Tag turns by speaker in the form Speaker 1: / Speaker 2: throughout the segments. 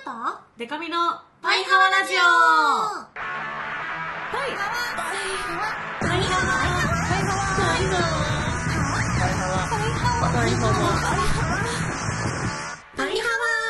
Speaker 1: と
Speaker 2: デカミのパイハワラジオ。パイハワパイハワパイハワパイハワパイハ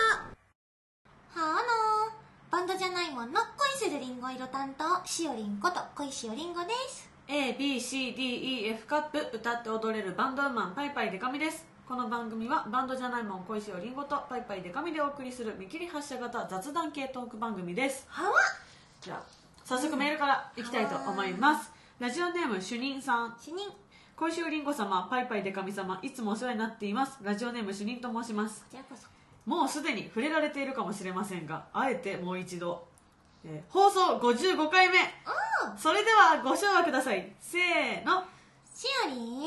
Speaker 1: はバンドじゃないもんの恋するりんご色担当しおりんこと恋しおりんごです。
Speaker 2: ABCDEF カップ歌って踊れるバンドウーマンパイパイデカミです。この番組はバンドじゃないもん恋しおりんごとパイパイデカミでお送りする見切り発車型雑談系トーク番組です。
Speaker 1: はわ
Speaker 2: じゃあ早速メールからいきたいと思います。ラジオネーム主任さん。
Speaker 1: 主任
Speaker 2: 恋しおりんご様、パイパイデカミ様、いつもお世話になっています。ラジオネーム主任と申します。
Speaker 1: こちらこそ。
Speaker 2: もうすでに触れられているかもしれませんが、あえてもう一度、放送55回目。それではご唱和ください。せーの、
Speaker 1: しおりんゴーゴ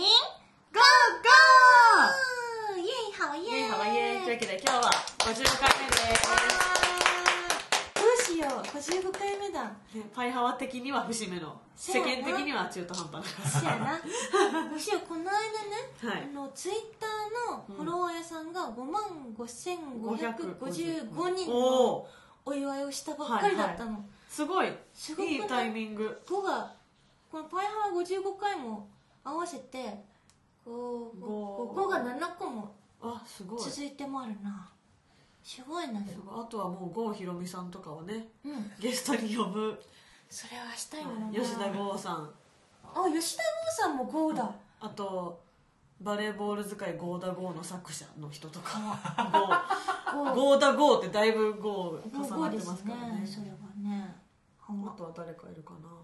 Speaker 1: ーイエイハワイエイ
Speaker 2: イエイハワイエイ。というわけで今日は55回目です。
Speaker 1: どうしよう、55回目だ。
Speaker 2: パイハワ的には節目の、世間的には中途半端な。
Speaker 1: そうやな。むしろこの間ね、
Speaker 2: はい、
Speaker 1: ツイッターのフォロワーさんが55,555人のお祝いをしたばっかりだったの。
Speaker 2: すごいいいタイミング。
Speaker 1: 5がこのパイハワ55回も合わせて5が7個も続いてもあるな。すごいな。
Speaker 2: あとはもう郷ひろみさんとかをね、ゲストに呼ぶ。
Speaker 1: それはしたいものな。
Speaker 2: 吉田剛さん。
Speaker 1: 吉田剛さんも5だ。
Speaker 2: あとバレーボール使いゴーダゴーの作者の人とかゴーダゴーってだいぶゴー重なってますからね。
Speaker 1: それはね。
Speaker 2: あとは誰かいるかな。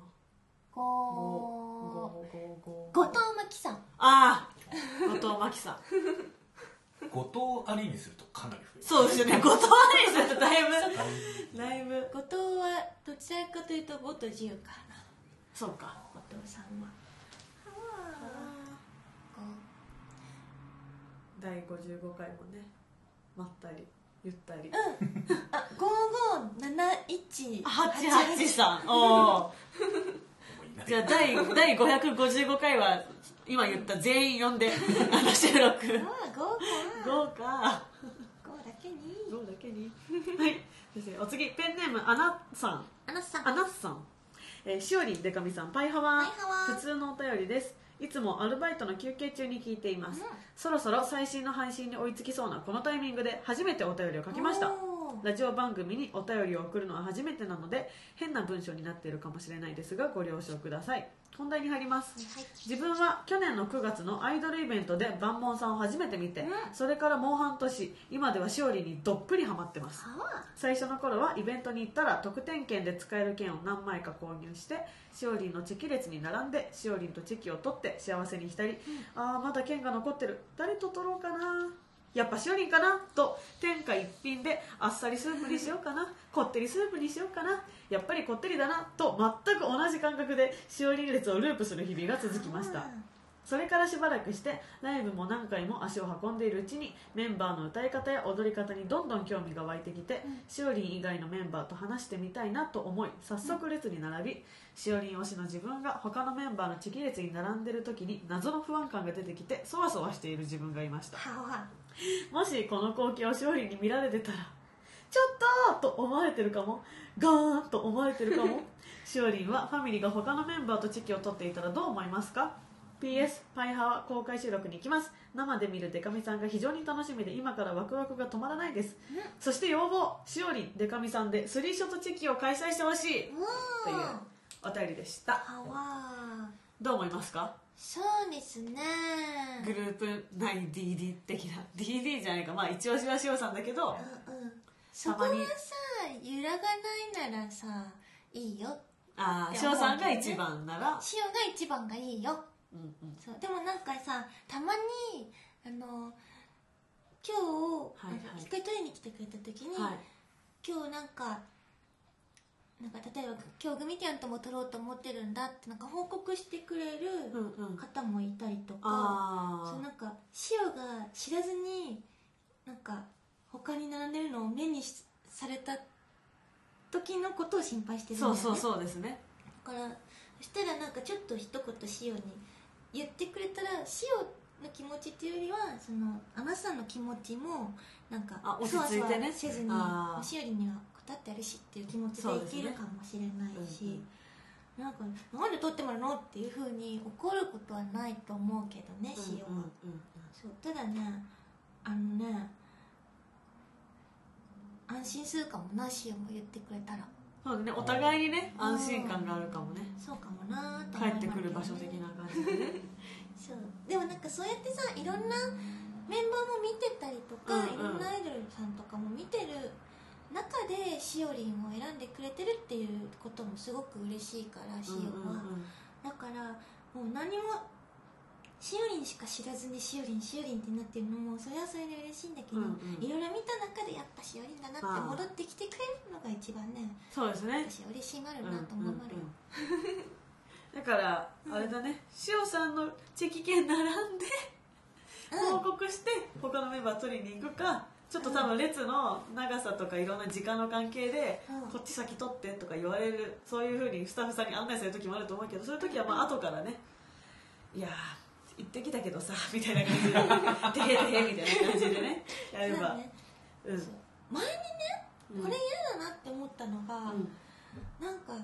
Speaker 1: 後藤真希さん。
Speaker 2: 後藤真希さん。
Speaker 3: 後藤ありにするとかなり増える。
Speaker 2: そうですよね。後藤ありにするとだいぶ
Speaker 1: 後藤はどちらかというと5と10かな。
Speaker 2: そうか。
Speaker 1: 後藤さんは
Speaker 2: 第55回もね、まったりゆったり。557188さん。じゃあ第555回は今言った全員呼んで収録。5か。
Speaker 1: 5だけに。
Speaker 2: はい。お次、ペンネームアナッさん。しおりんでかみさん、パイハワ。普通のお便りです。いつもアルバイトの休憩中に聞いています。そろそろ最新の配信に追いつきそうなこのタイミングで初めてお便りを書きました。ラジオ番組にお便りを送るのは初めてなので変な文章になっているかもしれないですがご了承ください。本題に入ります。自分は去年の9月のアイドルイベントで万門さんを初めて見て、それからもう半年、今ではしおりんにどっぷりハマってます。最初の頃はイベントに行ったら特典券で使える券を何枚か購入してしおりんのチェキ列に並んでしおりんとチェキを取って幸せにしたり、まだ券が残ってる、誰と取ろうかな、やっぱしおりんかなと天下一品であっさりスープにしようかな、こってりスープにしようかな、やっぱりこってりだなと全く同じ感覚でしおりん列をループする日々が続きました。それからしばらくしてライブも何回も足を運んでいるうちにメンバーの歌い方や踊り方にどんどん興味が湧いてきて、しおりん以外のメンバーと話してみたいなと思い早速列に並び、しおりん推しの自分が他のメンバーのチェキ列に並んでる時に謎の不安感が出てきてそわそわしている自分がいました。もしこの光景をしおりんに見られてたらちょっとと思われてるかも、ガーンと思われてるかも。しおりんはファミリーが他のメンバーとチェキを取っていたらどう思いますか？ PS パイハワ公開収録に行きます。生で見るデカミさんが非常に楽しみで今からワクワクが止まらないです。そして要望、しおりんデカミさんでスリーショットチェキを開催してほしいというお便りでした。どう思いますか？
Speaker 1: そうですね、
Speaker 2: グループ内 DD 的な DD じゃないか、一押しはしおさんだけど、
Speaker 1: そこはさ揺らがないならさいいよ。
Speaker 2: しおさんが一番なら
Speaker 1: しおが一番がいいよ。そうでもなんかさ、たまに今日一回取りに来てくれた時に、今日なんか例えば今日グミティアンとも撮ろうと思ってるんだって報告してくれる方もいたりとか、そうしおが知らずに他に並んでるのを目にされた時のことを心配してるんだよね。
Speaker 2: そうですね。
Speaker 1: だからそしたらちょっと一言しおに言ってくれたら、しおの気持ちっていうよりはそのあなたの気持ちもなんか
Speaker 2: 落ち着いてね
Speaker 1: せずにしおりには答ってあるしっていう気持ちでいけるかもしれないし、なんかなんで取ってもらうのっていうふうに怒ることはないと思うけどね、しおは。そうただね安心するかもな、しおも言ってくれたら。
Speaker 2: そうだね、お互いにね安心感があるかもね。
Speaker 1: そうかもなと
Speaker 2: 帰ってくる場所的な感じでね
Speaker 1: そうでもなんかそうやってさ、いろんなメンバーも見てたりとか、いろんなアイドルさんとかも見てる中でしおりんを選んでくれてるっていうこともすごく嬉しいから、しおは、だからもう何もしおりんしか知らずにしおりんってなってるのもそれはそれで嬉しいんだけど、いろいろ見た中でやっぱしおりんだなって戻ってきてくれるのが一番ね、
Speaker 2: そうですね、
Speaker 1: 私嬉しいまるなと思うまるよ。
Speaker 2: だからあれだね、しおさんのチェキ券並んで報告して他のメンバー取りに行くか、ちょっと多分列の長さとかいろんな時間の関係でこっち先取ってとか言われる、そういうふうにスタッフさんに案内される時もあると思うけど、そういう時はまあ後からね、いや行ってきたけどさみたいな感じでてへてへみたいな感じでねやれば、
Speaker 1: 前にねこれ嫌だなって思ったのが、なんか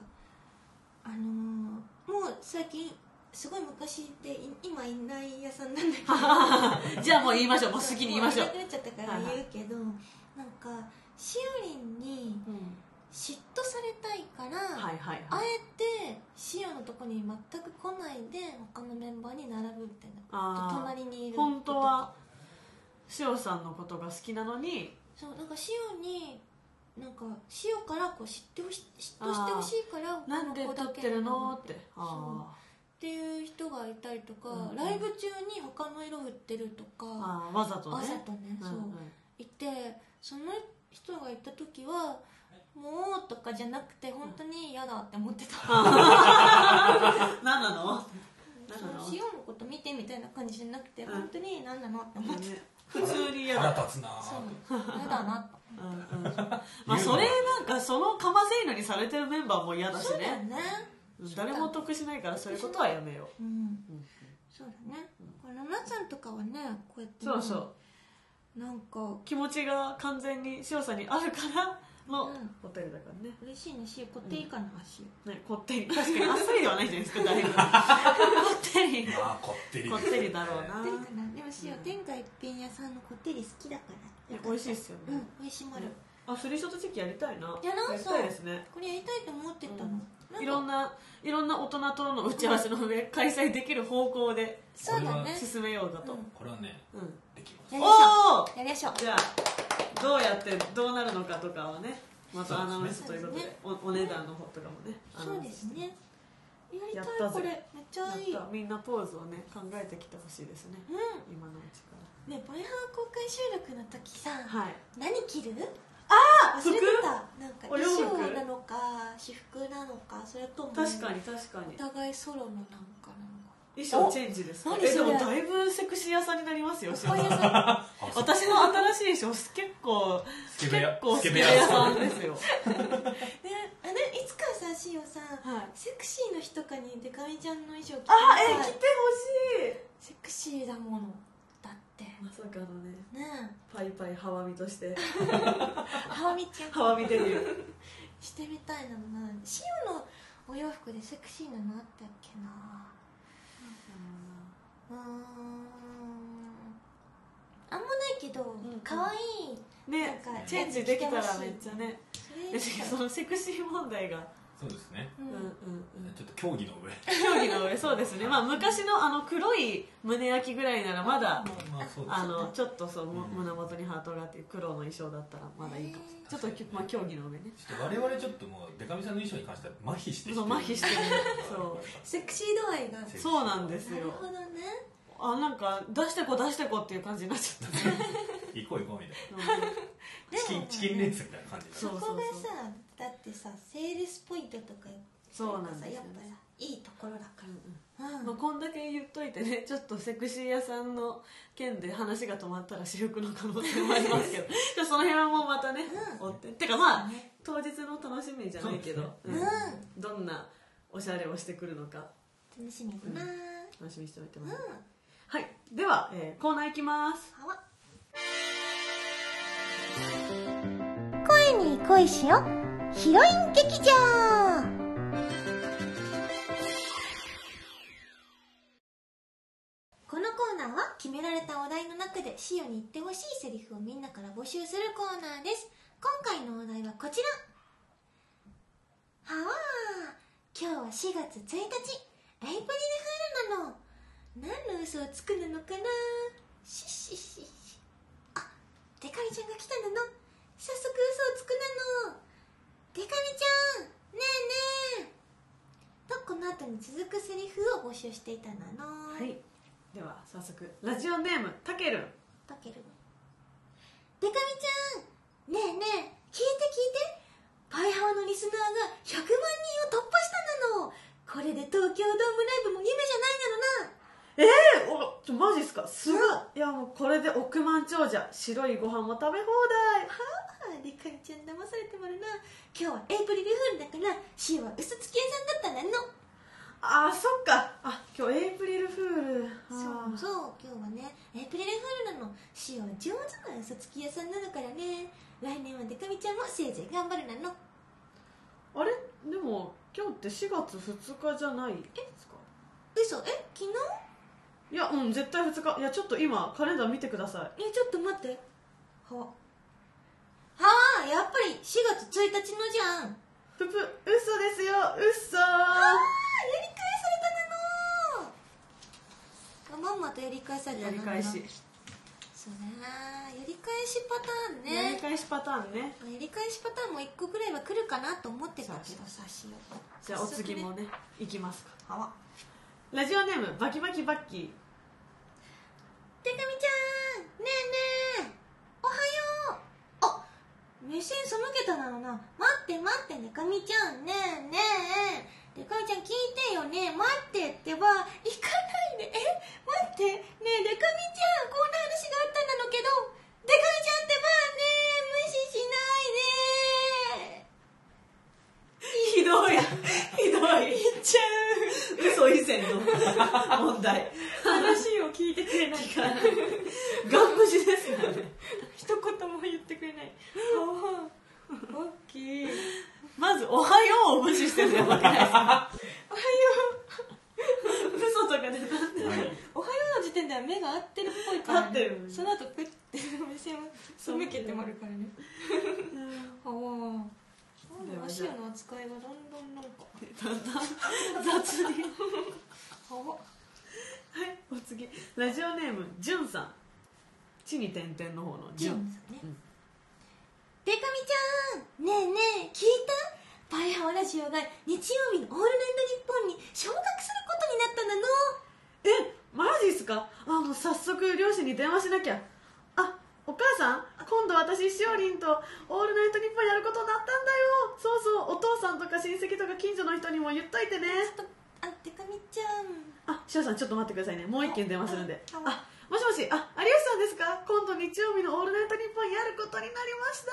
Speaker 1: もう最近すごい昔で今いない屋さんなんだけど
Speaker 2: じゃあもう言いましょう、もう好きに言いましょう。
Speaker 1: もういなくなっちゃったから言うけど、なんかしおりんに嫉妬されたいから、あえてしおのとこに全く来ないで他のメンバーに並ぶみたいな、隣にいる。
Speaker 2: 本当はしおさんのことが好きなのに、
Speaker 1: そうなんかしおになんかしおからこう嫉妬してほしいから
Speaker 2: なんで撮ってるのって
Speaker 1: っていう人がいたりとか、ライブ中に他の色振ってるとか、
Speaker 2: わざとね
Speaker 1: そういて、その人がいた時はもうとかじゃなくて本当に嫌だって思ってた。
Speaker 2: 何なの
Speaker 1: しおのこと見てみたいな感じじゃなくて、本当に何なのって思ってた。
Speaker 2: 普通に嫌だ。
Speaker 3: 腹立つな
Speaker 1: 嫌だなと。
Speaker 2: まあそれなんかそのかませ犬にされてるメンバーも嫌だし
Speaker 1: そうだよ
Speaker 2: ね。
Speaker 1: ね。
Speaker 2: 誰も得しないからそういうことはやめよう。
Speaker 1: そうだね。これななちゃんとかはね、こうやって
Speaker 2: そうそう
Speaker 1: なんか
Speaker 2: 気持ちが完全にしおさんにあるからのホテルだからね。
Speaker 1: 嬉しいね。しこってりかな、し
Speaker 2: ね、こってり、確かにあっさりではないじゃないですか、だいぶこってり、
Speaker 3: こってり
Speaker 2: こってりだろうな。
Speaker 1: でもしお天下一品屋さんのこってり好きだから
Speaker 2: 美味しいっすよね。
Speaker 1: 美味しいまる。
Speaker 2: スリーショットチェキやりたいな。
Speaker 1: やり
Speaker 2: たいですね。
Speaker 1: これやりたいと思ってたの。
Speaker 2: いろんな大人との打ち合わせの上開催できる方向で
Speaker 1: そうだね、
Speaker 2: 進めようかと。
Speaker 3: これはね、できます。
Speaker 2: おお、
Speaker 1: やりましょう。
Speaker 2: じゃあどうやってどうなるのかとかはね、またアナウンスということで、お値段の方とかもね。
Speaker 1: そうですね。やりたい、これめっちゃいい。
Speaker 2: みんなポーズをね考えてきてほしいですね。今のうちから。
Speaker 1: ね、ボイハー公開収録の時さ、何着る？忘れてた。なんか衣装なのか私服なのか、それとも
Speaker 2: 確かに
Speaker 1: お互いソロのなんかなのか。
Speaker 2: 衣装チェンジですか？でもだいぶセクシー屋さんになりますよ。私の新しい衣装結構スケベ屋さんですよ。
Speaker 1: いつかさ、しおさん、セクシーの日とかにデカミちゃんの衣装着て
Speaker 2: 着てほしい。
Speaker 1: セクシーだものだって。
Speaker 2: まさかのね、パイパイハワミとして
Speaker 1: ハワミちゃん
Speaker 2: ハワミデビュー
Speaker 1: してみたいな。しおのお洋服でセクシーなのあったっけな。あんまないけど、可愛い
Speaker 2: ね、チェンジできたらめっちゃね。そのセクシー問題が
Speaker 3: そうですね。ちょっと競技の
Speaker 2: 上、そうですね。まあ昔の黒い胸焼きぐらいならまだちょっと胸元にハートがあって黒の衣装だったらまだいいかもしれない。ちょっとまあ競技の上ね。
Speaker 3: 我々ちょっともうデカミさんの衣装に関しては麻痺してる。
Speaker 2: 麻痺してる。そう。
Speaker 1: セクシー度合いが。
Speaker 2: そうなんですよ。
Speaker 1: なるほどね。
Speaker 2: なんか出してこっていう感じになっちゃった。
Speaker 3: 行こうみたいな。チキンレースみたいな感じ。
Speaker 1: そこがさ、だってさ、セールスポイントとか
Speaker 2: そうなんですよ。
Speaker 1: やっぱいいところだから。
Speaker 2: まあこんだけ言っといてね、ちょっとセクシー屋さんの件で話が止まったら私服の可能性もありますけど、その辺はもうまたね、追って。てかまあ当日の楽しみじゃないけど、どんなおしゃれをしてくるのか
Speaker 1: 楽しみだな。
Speaker 2: 楽しみにしておいてます。 はい、では、コーナーいきます。
Speaker 1: 声に恋しよヒロイン劇場。このコーナーは決められたお題の中でシオに言ってほしいセリフをみんなから募集するコーナーです。今回のお題はこちら。はわー、今日は4月1日、エイプリルフールなの。何の嘘をつくなのかな。ししし。あ、デカミちゃんが来たなの。早速嘘をつくなの。デカミちゃん、ねえねえと、この後に続くセリフを募集していたなの。
Speaker 2: はい、では早速ラジオネームたけるん。
Speaker 1: たけるん、デカミちゃん、ねえねえ、聞いて聞いて。パイハワのリスナーが100万人を突破したなの。これで東京ドームライブも夢じゃないなのな。
Speaker 2: マジっすか、すごい。いやもうこれで億万長者、白いご飯も食べ放題。
Speaker 1: はあ、デカミちゃん騙されてもらうな。今日はエイプリルフールだからシオは嘘つき屋さんだったなの。
Speaker 2: あー、そっか。あ、今日エイプリルフール。
Speaker 1: そうそう、今日はねエイプリルフールなの。シオは上手な嘘つき屋さんなのからね。来年はデカミちゃんもせいぜい頑張るなの。
Speaker 2: あれ、でも今日って4月2日じゃないですか。
Speaker 1: 嘘？昨日？
Speaker 2: いや、絶対2日。いや、ちょっと今カレンダー見てください。
Speaker 1: ちょっと待って。はあ、やっぱり4月1日のじゃん。
Speaker 2: 嘘ですよ、嘘。
Speaker 1: やり返されたなの。まんまとやり返されたなの。
Speaker 2: やり返し。
Speaker 1: そうだな、やり返しパターンね。
Speaker 2: やり返しパターンね。
Speaker 1: やり返しパターンも1個ぐらいは来るかなと思ってたけどさ。
Speaker 2: じゃあお次もね、いきますか。
Speaker 1: はわ。
Speaker 2: ラジオネームバキバキバッキー。
Speaker 1: デカミちゃん、ねえねえ、おはよう。あ、目線背けたなのな。待って待って、デカミちゃん、ねえねえ、デカミちゃん聞いてよね。待ってってば、行かないで。待ってねえ、デカミちゃん、こんな話があったんだのけど、デカミちゃんってばねえ、無視しないで。
Speaker 2: ひどいひどい。
Speaker 1: 言っちゃう。
Speaker 2: 嘘以前の問題。
Speaker 1: 話を聞いてくれないから
Speaker 2: ガン無視ですね。
Speaker 1: 一言も言ってくれない。オッケー。
Speaker 2: まずおはようを無視してるのやばくないですか。
Speaker 1: おはよう。
Speaker 2: 嘘とかでなんで
Speaker 1: おはようの時点では目が合ってるっぽいから、
Speaker 2: 合ってる。
Speaker 1: その後プッて目線を背けてもあるからね。アシオの扱いがどんどんなんか
Speaker 2: 雑に。はい、
Speaker 1: はい、
Speaker 2: お次ラジオネームじゅんさん。地に点々の方のじゅんさんね。
Speaker 1: デカミちゃん、ねえねえ、聞いた？パイハワラジオが日曜日のオールナイトニッポンに昇格することになったなの。
Speaker 2: マジっすか。もう早速両親に電話しなきゃ。お母さん、今度私しおりんとオールナイトニッポンやることになったんだよ。そうそう、お父さんとか親戚とか近所の人にも言っといてね。
Speaker 1: ちょっと、デカミちゃん。
Speaker 2: しおさんちょっと待ってくださいね。もう一件電話するんで。もしもし、有吉さんですか。今度日曜日のオールナイトニッポンやることになりました。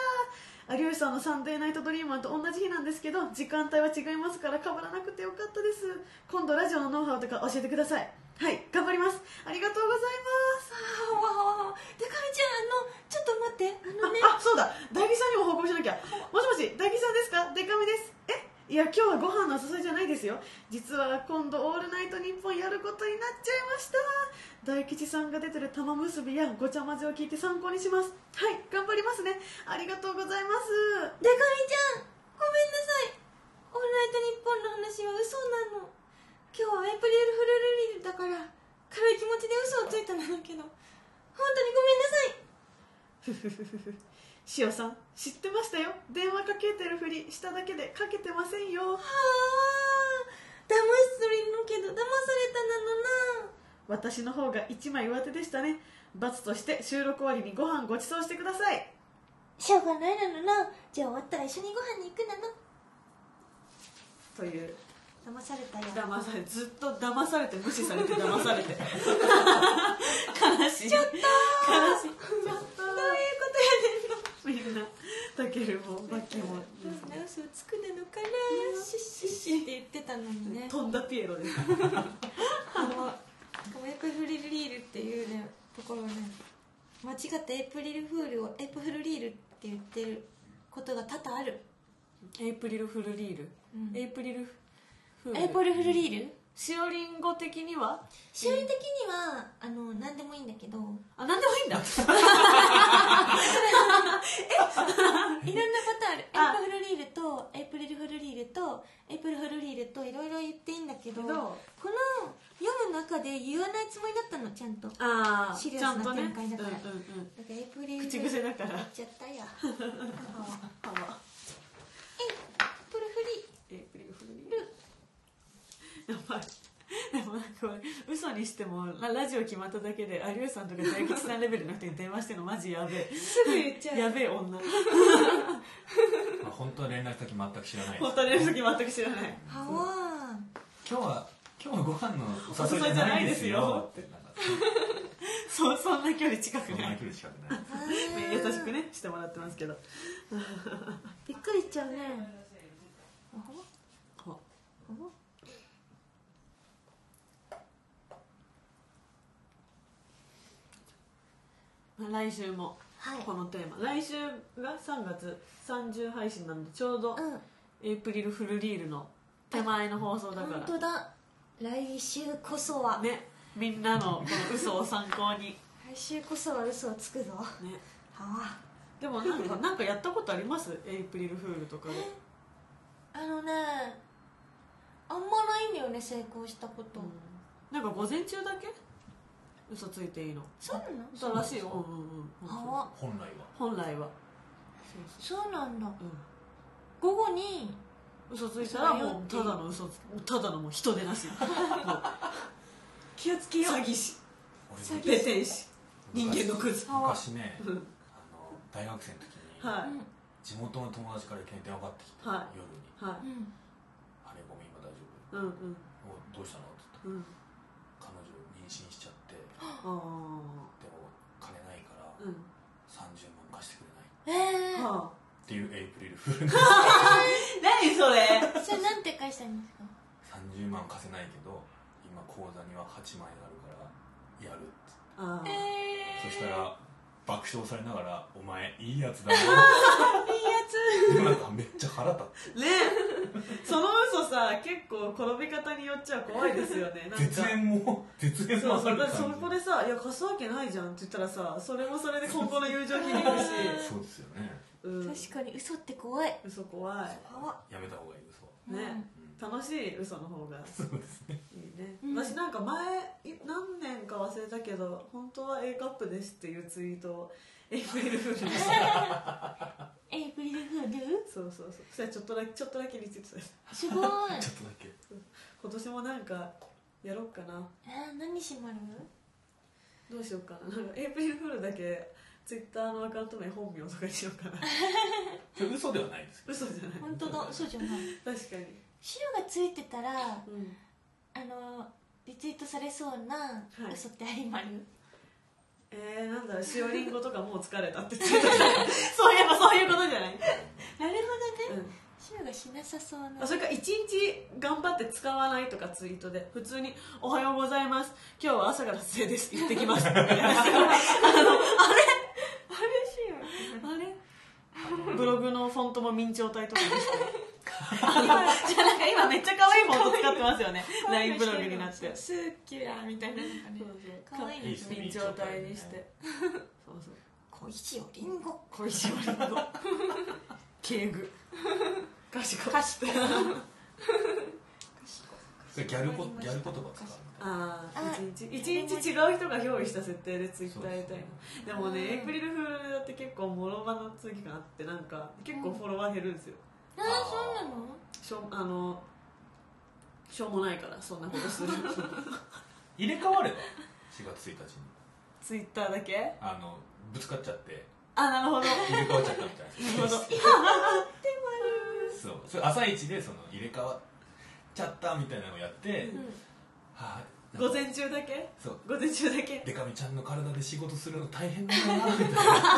Speaker 2: 有吉さんのサンデーナイトドリーマーと同じ日なんですけど、時間帯は違いますから被らなくてよかったです。今度ラジオのノウハウとか教えてください。はい、頑張ります。ありがとうございます。
Speaker 1: デカミちゃん、ちょっと待って、
Speaker 2: そうだ、大吉さんにも報告しなきゃ。もしもし、大吉さんですか。デカミです。いや、今日はご飯のお誘いじゃないですよ。実は今度オールナイトニッポンやることになっちゃいました。大吉さんが出てる玉結びやごちゃ混ぜを聞いて参考にします。はい、頑張りますね。ありがとうございます。
Speaker 1: デカミちゃん、ごめんなさい。オールナイトニッポンの話は嘘なの。今日はエイプリルフルルリルだから軽い気持ちで嘘をついたんだけど、本当にごめんなさい。
Speaker 2: しおさん、知ってましたよ。電話かけてるふりしただけでかけてませんよ。
Speaker 1: 騙すつもりのけど騙されたなのな。
Speaker 2: 私の方が一枚上手でしたね。罰として収録終わりにご飯ごちそうしてください。
Speaker 1: しょうがないなのな。じゃあ終わったら一緒にご飯に行くなの。
Speaker 2: という。
Speaker 1: 騙されたよ。
Speaker 2: 騙され、ずっと騙されて無視されて騙されて。悲しい。
Speaker 1: ちょっと
Speaker 2: 悲しい。ちょっと。どういう
Speaker 1: ことやねんの。
Speaker 2: みんな、たけるもバッキーも。
Speaker 1: 嘘をつくなのかな。シッシッシッって言ってたのにね。
Speaker 2: 飛んだピエロです。
Speaker 1: 可愛くプリルリールっていうねところね、間違ってエイプリルフールをエイプフルリールって言ってることが多々ある。
Speaker 2: エイプリルフルリール、エイプリルフール、
Speaker 1: エイプリルフルリール、
Speaker 2: しおりんご的には、
Speaker 1: しおりん的には何でもいいんだけど、
Speaker 2: あ、何でもいいんだ
Speaker 1: いろんなパターンある。エイプフルリールとエイプリルフルリールとエイプルフルリールといろいろ言っていいんだけど、この読む中で言わないつもりだったの、ちゃんと。シリアスな展開だから。だからエイプリル
Speaker 2: 口癖だから
Speaker 1: 言っちゃったや。エイプルフリール、
Speaker 2: エイプリルフルリール、やばい。でもなんかこれ嘘にしてもラジオ決まっただけで有吉さんとか大吉さんレベルの人に電話してるのマジやべえ。
Speaker 1: すぐ言っちゃう。
Speaker 2: やべえ女。
Speaker 3: 本当は連絡先全く知らない。
Speaker 2: 本当は連絡先全く知らない。
Speaker 1: はわ
Speaker 3: 今日はご飯のお誘いじゃないですよってなんか
Speaker 2: そんな距離近く
Speaker 3: そんな
Speaker 2: ない。
Speaker 3: 距離近くない。
Speaker 2: 優しくねしてもらってますけど。
Speaker 1: びっくりしちゃうね。
Speaker 2: 来週もこのテーマ、来週が3月30配信なのでちょうどエイプリルフルリールの手前の放送だから、
Speaker 1: 本当だ、来週こそは
Speaker 2: ね、みんなのこの嘘を参考に
Speaker 1: 来週こそは嘘をつくぞ。
Speaker 2: ね。
Speaker 1: は
Speaker 2: でもなんかやったことあります？エイプリルフールとかで。
Speaker 1: あんまないんだよね、成功したこと。
Speaker 2: なんか午前中だけ嘘ついていいの。
Speaker 1: そうなの？
Speaker 2: そうらしいよ。
Speaker 1: は
Speaker 3: 本来は
Speaker 1: そうなんだ。午後に
Speaker 2: 嘘ついたらもうただの嘘、ただのもう人でなし。
Speaker 1: 気をつけよう。
Speaker 2: 詐欺師、ペテン師、人間のクズ。
Speaker 3: 昔ね、大学生の時に
Speaker 2: はい。
Speaker 3: 地元の友達からいきなり電話かかってきて、
Speaker 2: はい
Speaker 3: 夜に
Speaker 2: はい。
Speaker 3: あれごめん今大丈夫、どうしたのって言ったら、彼女妊娠しちゃって、でも金ないから30万貸してくれないっていうエイプリルフール。
Speaker 2: 何それ。
Speaker 1: それなんて返したんですか
Speaker 3: ？30万貸せないけど今口座には8万円あるからやるって。そしたら爆笑されながらお前いいやつだな。いいやつ。なんかめっちゃ腹立って
Speaker 2: ね。その嘘さ結構転び方によっちゃ怖いですよね。なんか
Speaker 3: 絶縁もある感じ。
Speaker 2: そこでさ、いや貸すわけないじゃんって言ったらさ、それもそれで今後の友情響くし。
Speaker 3: そうですよね。
Speaker 1: 確かに嘘って怖い。
Speaker 2: 嘘怖い。
Speaker 3: やめた方がいい嘘。
Speaker 2: ね。楽しい嘘の方が
Speaker 3: そうですね。
Speaker 2: いいね。私なんか前何年か忘れたけど、本当は A カップですっていうツイートをエイプリルフールにした。
Speaker 1: エイプリルフール？
Speaker 2: そうそしたらちょっとだけリツイートされた。
Speaker 1: すごい。
Speaker 3: ちょっとだけ。
Speaker 2: 今年もなんかやろうかな。
Speaker 1: 何しまる？
Speaker 2: どうしようかな。なんかエイプリルフールだけツイッターのアカウント名本名とかにしようかな。
Speaker 3: 嘘ではないですけど。
Speaker 2: 嘘じゃない。
Speaker 1: 本当だ、嘘じゃない。
Speaker 2: 確かに。
Speaker 1: 白がついてたら、リツイートされそうな嘘ってありまる？
Speaker 2: なんだろう、しおりんごとかもう疲れたってツイートそういえばそういうことじゃない？
Speaker 1: なるほどね。白がしなさそうな。
Speaker 2: それから1日頑張って使わないとかツイートで普通に「おはようございます、今日は朝から撮影です、行ってきます」あれブログのフォントも明朝体とかにして今めっちゃ可愛いフォント使ってますよね。 LINE ブログになって
Speaker 1: スーキュラーみたいなのがね、可愛いですね。
Speaker 2: 明朝体にしてそう
Speaker 1: 小石をリンゴ、
Speaker 2: 小石をリンゴ敬具賢い。
Speaker 3: ギャル言葉使う。
Speaker 2: 一日違う人が憑依した設定でツイッターやりたいな。でもね、エイプリルフールだって結構モロマの次があって、なんか結構フォロワー減るんですよ。
Speaker 1: そうなの？
Speaker 2: しょうもないからそんなことする。
Speaker 3: 入れ替われば4月1日に
Speaker 2: ツイッターだけ
Speaker 3: ぶつかっちゃって、
Speaker 2: なるほど、
Speaker 3: 入れ替わっちゃったみたいな。
Speaker 2: なるほど。
Speaker 3: そう、それ朝一で入れ替わっちゃったみたいなのをやって、
Speaker 2: 午前中だけ。
Speaker 3: そう
Speaker 2: 午前中だけ。
Speaker 3: デカミちゃんの体で仕事するの大変だなみたい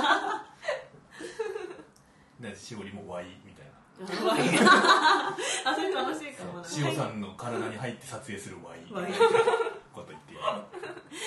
Speaker 3: な。でしおりもワイみたいな。
Speaker 2: それ楽しいかもな。
Speaker 3: しおさんの体に入って撮影するワイこと言ってやる。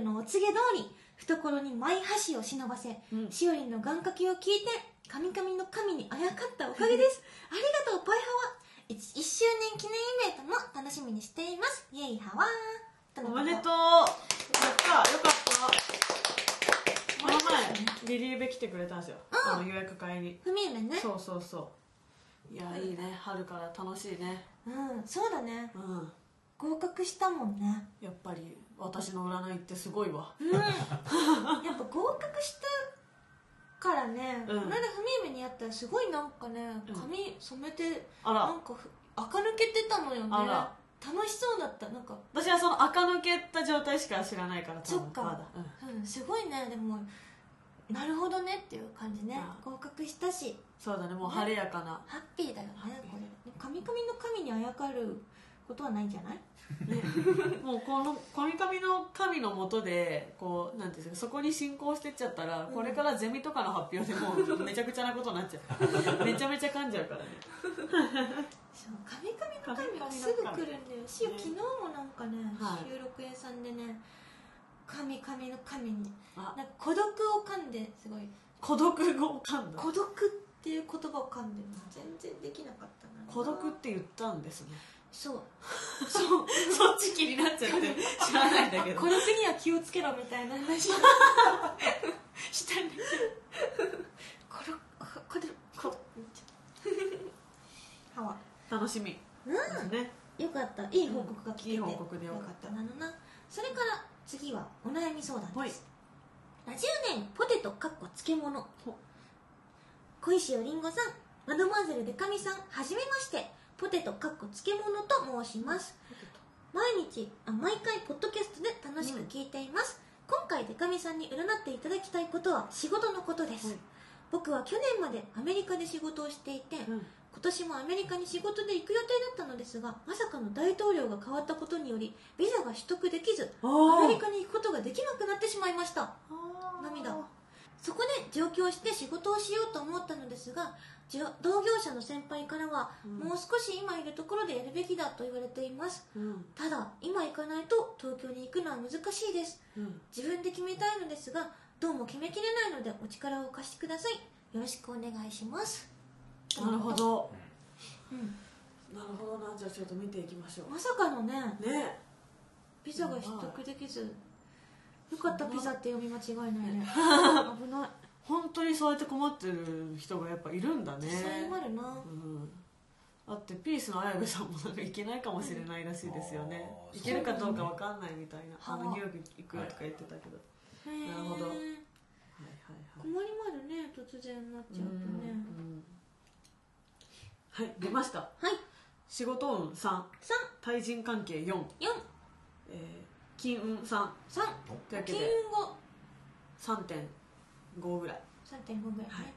Speaker 1: ルのお告げ通り懐にマイ箸を忍ばせ、しおりんの願掛けを聞いて神々の神にあやかったおかげです。ありがとうパイハワ。1周年記念イベントも楽しみにしています。イエイハワー。
Speaker 2: おめでとう。やった、よかった。この前リリーベ来てくれたんですよ、予約会に。
Speaker 1: ふみゆめね。
Speaker 2: そうそうそう。いや、いいね、春から楽しいね。
Speaker 1: そうだね。合格したもんね。
Speaker 2: やっぱり私の占いってすごいわ。
Speaker 1: やっぱ合格したからね、この間ふみゆめに会ったらすごいなんかね、髪染めてなんか垢抜けてたのよね。楽しそうだった。なんか
Speaker 2: 私はその垢抜けた状態しか知らないから。
Speaker 1: そっか、すごいね。でもなるほどねっていう感じね。合格したし。
Speaker 2: そうだね、もう晴れやかな
Speaker 1: ハッピーだよね。これ神々の神にあやかることはないんじゃない？
Speaker 2: ね、もうこの神々の神のもとでこうなんていうんですか、そこに進行してっちゃったら、これからゼミとかの発表でもうめちゃくちゃなことになっちゃう。めちゃめちゃ噛んじゃうからね。
Speaker 1: そう、神々の神がすぐ来るんだよ。し、昨日もなんかね、収録屋さんでね、神々の神になんか孤独を噛んで、すごい
Speaker 2: 孤独を噛んだ。
Speaker 1: 孤独っていう言葉を噛んで全然できなかったな。
Speaker 2: 孤独って言ったんですね。
Speaker 1: そう
Speaker 2: そっち気になっちゃって知らないんだけど、
Speaker 1: 孤独には気をつけろみたいな話したんだけど、
Speaker 2: 楽しみですね。
Speaker 1: よかった、いい報告が聞けて、
Speaker 2: いい報告でよか
Speaker 1: ったなのな。それから次はお悩み相談です。ラジオネームポテトかっこ漬物。小石よりんごさん、マドモアゼルデカミさん、はじめまして。ポテトかっこ漬物と申します。毎回ポッドキャストで楽しく聞いています。今回デカミさんに占っていただきたいことは仕事のことです。僕は去年までアメリカで仕事をしていて、今年もアメリカに仕事で行く予定だったのですが、まさかの大統領が変わったことによりビザが取得できず、アメリカに行くことができなくなってしまいました。涙。そこで上京して仕事をしようと思ったのですが、同業者の先輩からは、もう少し今いるところでやるべきだと言われています。ただ今行かないと東京に行くのは難しいです。自分で決めたいのですが、どうも決めきれないのでお力をお貸しください。よろしくお願いします。
Speaker 2: なるほど、なるほどな。じゃあちょっと見ていきましょう。
Speaker 1: まさかのねビザが取得できず、よかったピザって読み間違いないね。危ない。
Speaker 2: 本当にそうやって困ってる人がやっぱいるんだね。
Speaker 1: 実際もあるな。
Speaker 2: だってピースの綾部さんもなんか行けないかもしれないらしいですよね。行けるかどうかわかんないみたいな。ニューヨーク行くとか言ってたけど。なるほど。
Speaker 1: 困りもあるね、突然になっちゃうとね。
Speaker 2: はい、出ました。仕事運3、対人関係4、金運3、というわけで
Speaker 1: 金運が
Speaker 2: 3.5 ぐらい。
Speaker 1: 3.5ぐらいね。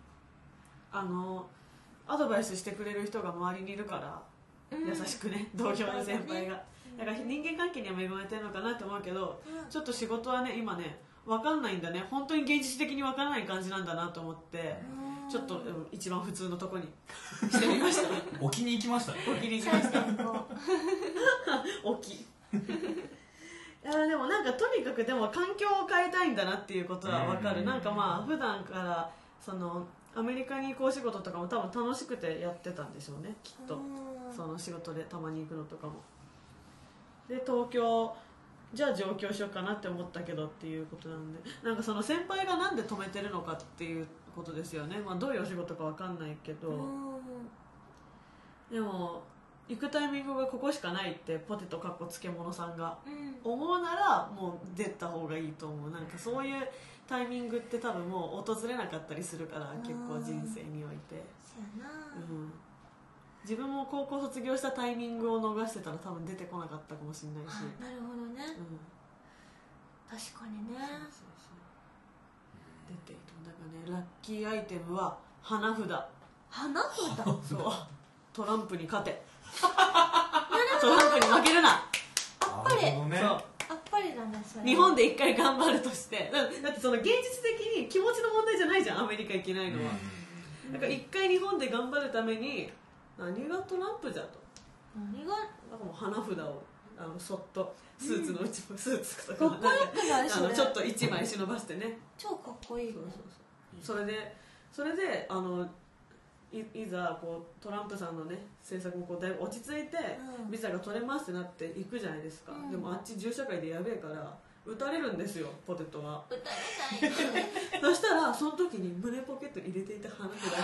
Speaker 2: アドバイスしてくれる人が周りにいるから、優しくね、同業の先輩が。だから人間関係には恵まれてるのかなって思うけど、ちょっと仕事はね、今ね、分かんないんだね。本当に現実的に分からない感じなんだなと思って、ちょっと一番普通のとこにしてみました。
Speaker 3: 置きに行きましたね。
Speaker 2: 置きに行きました。置き。いやでもなんかとにかくでも環境を変えたいんだなっていうことは分かる。なんかまあ普段からそのアメリカに行くお仕事とかも多分楽しくてやってたんでしょうね、きっと。その仕事でたまに行くのとかも。で東京じゃあ上京しようかなって思ったけどっていうことなんで、なんかその先輩がなんで止めてるのかっていうことですよね。まあどういうお仕事かわかんないけど、でも行くタイミングがここしかないってポテトかっこ漬物さんが思うならもう出た方がいいと思う。なんかそういうタイミングって多分もう訪れなかったりするから、結構人生において。
Speaker 1: そうやな、
Speaker 2: 自分も高校卒業したタイミングを逃してたら多分出てこなかったかもしれないし。
Speaker 1: なるほどね、確かにね。
Speaker 2: 出ている。だからね、ラッキーアイテムは花札。
Speaker 1: 花札
Speaker 2: そう、トランプに勝てトランプに負けるな。
Speaker 1: あっぱれ、
Speaker 3: ね、
Speaker 2: そう、
Speaker 1: あっぱれだねそれ。
Speaker 2: 日本で一回頑張るとして、だってその現実的に気持ちの問題じゃないじゃん、アメリカ行けないのは。だから一回日本で頑張るために何がトランプじゃと、
Speaker 1: 何が
Speaker 2: なんかもう花札をそっとスーツの内も、スーツとか
Speaker 1: かっこよくないそれ。
Speaker 2: ちょっと1枚忍ばしてね。
Speaker 1: 超かっこいいね。
Speaker 2: それでいざこうトランプさんのね政策もこうだいぶ落ち着いて、ビザが取れますってなっていくじゃないですか、でもあっち銃社会でやべえから撃たれるんですよ、ポテトは。
Speaker 1: 撃たれない
Speaker 2: そしたらその時に胸ポケットに入れていた花札が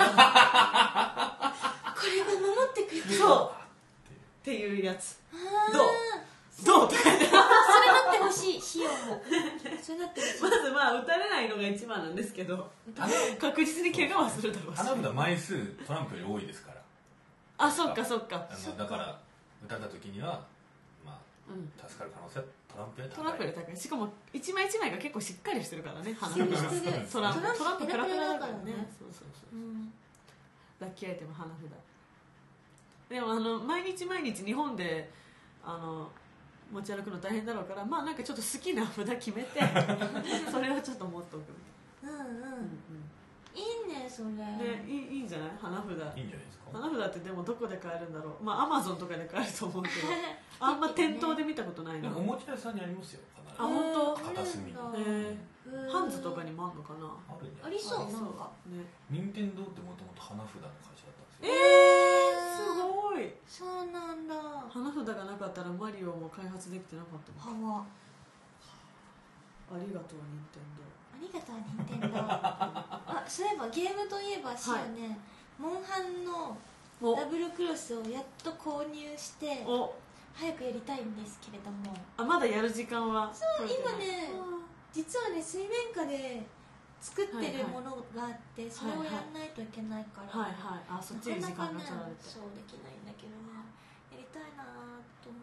Speaker 1: これが守ってくれる。
Speaker 2: そうっていうやつ。どうとか言って、
Speaker 1: それだってほしい、シオンもそれだってほしい。
Speaker 2: まず撃たれないのが一番なんですけど、確実に怪我はするだろうし。
Speaker 3: 花札枚数トランプより多いですから。
Speaker 2: あ、そっかそっか。
Speaker 3: だから打たれた時にはまあ、助かる可能性はトランプより高い。
Speaker 2: トランプより高い。しかも一枚一枚が結構しっかりしてるからね、花
Speaker 1: してるしてる。
Speaker 2: トランプペラペラだからね。
Speaker 1: そう
Speaker 2: そうそうそう、ラッキーアイテム花札。でも毎日毎日日本で持ち歩くの大変だろうから、まあなんかちょっと好きな札決めてそれをちょっと持っておくみたいな。
Speaker 1: いいねそれ。
Speaker 2: ね、いいんじゃない、花札。
Speaker 3: いいんじゃないですか。
Speaker 2: 花札ってでもどこで買えるんだろう。まあアマゾンとかで買えると思うけどあんま店頭で見たことないな。
Speaker 3: おもちゃ屋さんにありますよ、必ず。
Speaker 2: あ、本当。
Speaker 3: 片隅に。
Speaker 2: ハンズとかにもあるのかな。
Speaker 1: ありそう、なんか
Speaker 2: ね。
Speaker 3: 任天堂ってもともと花札の会社だったんですよ。
Speaker 2: すごい。
Speaker 1: そうなんだ。
Speaker 2: 花札がなかったらマリオも開発できてなかったもん。ありがとう任天堂。
Speaker 1: ありがとう任天堂あ、そういえばゲームといえばしよね、モンハンのダブルクロスをやっと購入して早くやりたいんですけれども。
Speaker 2: あ、まだやる時間は。
Speaker 1: そう、今ね実はね水面下で作ってるものがあって、それをやんないといけないから、
Speaker 2: あ、そっちに時間が取られて、
Speaker 1: そうできないんだけどね、やりたいなと思って。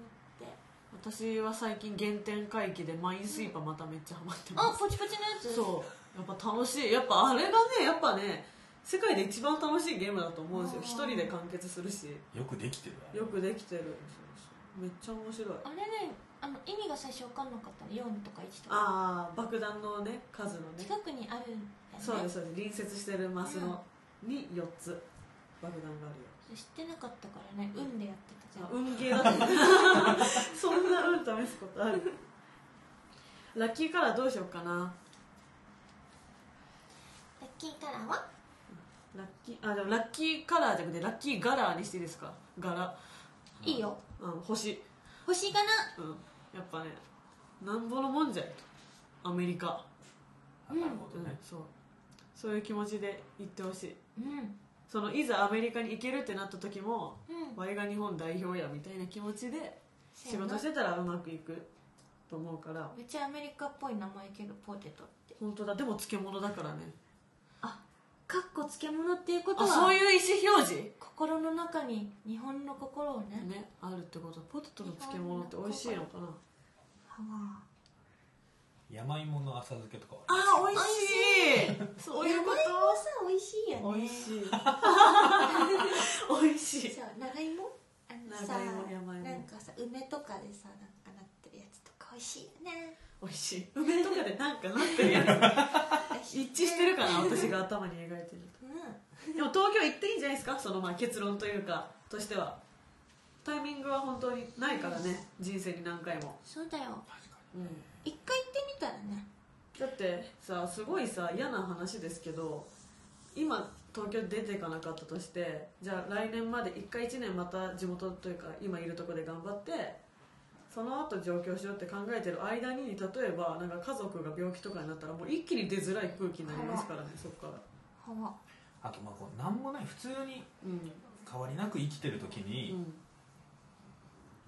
Speaker 2: 私は最近原点回帰でマインスイーパーまためっちゃハマってます。
Speaker 1: あ、ポチポチのやつ。
Speaker 2: そうやっぱ楽しい。やっぱあれがね、やっぱね世界で一番楽しいゲームだと思うんですよ。一人で完結するし、
Speaker 3: よくできてるわ。
Speaker 2: よくできてる。めっちゃ面白い。
Speaker 1: あれね、意味が最初分かんなかったの。4とか1とか。
Speaker 2: ああ、爆弾のね、数のね、
Speaker 1: 近くにあるんだよね。
Speaker 2: そうですそうです。隣接してるマスのに4つ爆弾があるよ。
Speaker 1: 知ってなかったからね、運でやってたじゃん。
Speaker 2: 運ゲーだったそんな運試すことあるラッキーカラーどうしようかな。
Speaker 1: ラッキーカラーは
Speaker 2: でもラッキーカラーじゃなくてラッキーガラーにしていいですか。柄
Speaker 1: いいよ。
Speaker 2: 星
Speaker 1: かな。
Speaker 2: やっぱね、なんぼのもんじゃいと、アメリカ。
Speaker 3: なるほどね。
Speaker 2: そういう気持ちで行ってほしい。いざアメリカに行けるってなった時も、ワイが日本代表やみたいな気持ちで仕事してたらうまくいくと思うから。
Speaker 1: めっちゃアメリカっぽい名前けど、ポテトって。
Speaker 2: 本当だ。でも漬物だからね。
Speaker 1: かっこ漬物っていうことは、
Speaker 2: そういう意思表示、
Speaker 1: 心の中に日本の心をね
Speaker 2: あるってこと。ポテトの漬物って美味しいのかな。
Speaker 3: 山芋の浅漬けとか
Speaker 2: は美味しい。そういうこと。
Speaker 1: 山芋さ、美味しいよね。
Speaker 2: 美味しい美味しい。
Speaker 1: そう、長芋
Speaker 2: 長芋、山芋、
Speaker 1: なんかさ、梅とかでさ、なんかなってるやつとか美味しいよね。
Speaker 2: 美味しい。梅とかでなんかなってるやつ一致してるかな、私が頭に描いてると。でも東京行っていいんじゃないですか。その結論というかとしては、タイミングは本当にないからね、人生に何回も。
Speaker 1: そうだよ。一回行ってみたらね。
Speaker 2: だってさ、すごいさ、嫌な話ですけど、今東京出ていかなかったとして、じゃあ来年まで1回1年また地元というか今いるところで頑張って、その後上京しようって考えてる間に、例えばなんか家族が病気とかになったらもう一気に出づらい空気になりますからね、そこから。
Speaker 3: あとなんもない普通に変わりなく生きてる時に、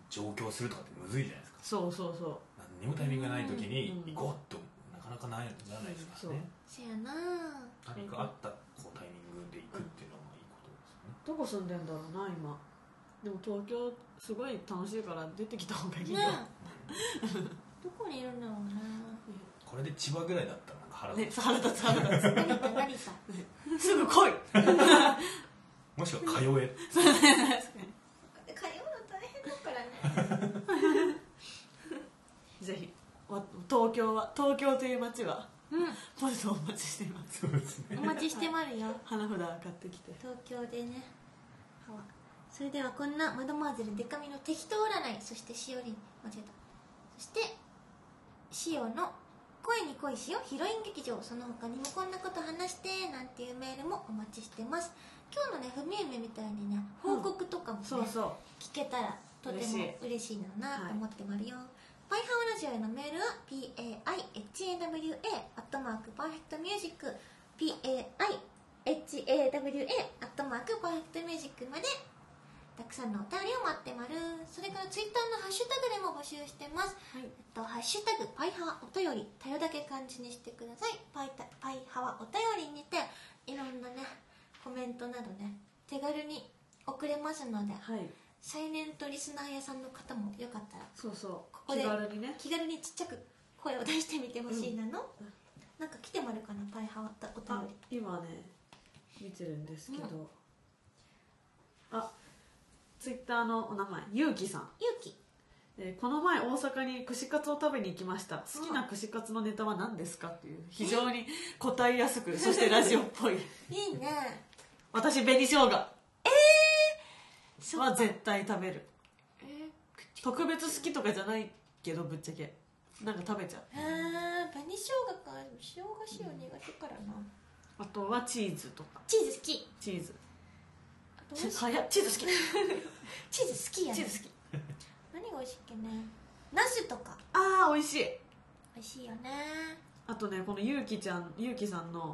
Speaker 3: 上京するとかってむずいじゃないですか。
Speaker 2: そうそうそう、
Speaker 3: 何にもタイミングがない時に行こうとなかなかならないですからね。
Speaker 1: せやな、
Speaker 3: 何かあったこうタイミングで行くっていうのはいいことですよね。
Speaker 2: どこ住んでんだろうな今。でも東京すごい楽しいから出てきた方がいいよ、
Speaker 1: ね、どこにいるんだろうね。
Speaker 3: これで千葉ぐらいだったらなんか腹立つ、
Speaker 2: ね、腹立つ腹立つ
Speaker 1: 成田成田
Speaker 2: すぐ来い
Speaker 3: もしくは通え
Speaker 1: 通うの大変だからね
Speaker 2: ぜひ東京という街は、ポテトをお待ちしています。
Speaker 3: そうですね、
Speaker 1: お待ちしてまるよ。
Speaker 2: 花札買ってきて。
Speaker 1: 東京でね。それではこんなマドモアゼルデカミの適当占い、そしてしおり間違えた、そしてしおの恋に恋しよヒロイン劇場、その他にもこんなこと話してなんていうメールもお待ちしてます。今日のねふみえめみたいにね報告とかもね、
Speaker 2: そうそう
Speaker 1: 聞けたらとても嬉しいのなと思ってまるよ。パイハオラジオへのメールは paihawa@perfectmusic paihawa@perfectmusic までたくさんのお便りを待ってまる。それからツイッターのハッシュタグでも募集してます、ハッシュタグパイハワお便り、たよだけ漢字にしてください。パイハワお便りにていろんなねコメントなどね手軽に送れますので、サイレントリスナー屋さんの方もよかったら
Speaker 2: そうそう
Speaker 1: ここで
Speaker 2: 気軽に
Speaker 1: ちっちゃく声を出してみてほしいなの、なんか来てもらうかな、パイハワお便り。
Speaker 2: 今ね見てるんですけど、ツイッターのお名前ゆうきさん。
Speaker 1: ゆうき、
Speaker 2: この前大阪に串カツを食べに行きました。好きな串カツのネタは何ですかっていう、非常に答えやすくそしてラジオっぽい
Speaker 1: いいね。
Speaker 2: 私紅生姜は絶対食べる。特別好きとかじゃないけどぶっちゃけなんか食べちゃう。
Speaker 1: 紅生姜か、生姜塩苦手からな。
Speaker 2: あとはチーズとか。
Speaker 1: チーズ好き。
Speaker 2: チーズ
Speaker 1: チーズ好き
Speaker 2: チーズ好き
Speaker 1: チーズ好きやね。
Speaker 2: チーズ好き。
Speaker 1: 何が美味しいっけね。ナスとか
Speaker 2: 美味しい。
Speaker 1: 美味しいよね。あ
Speaker 2: とね、このゆうきさんの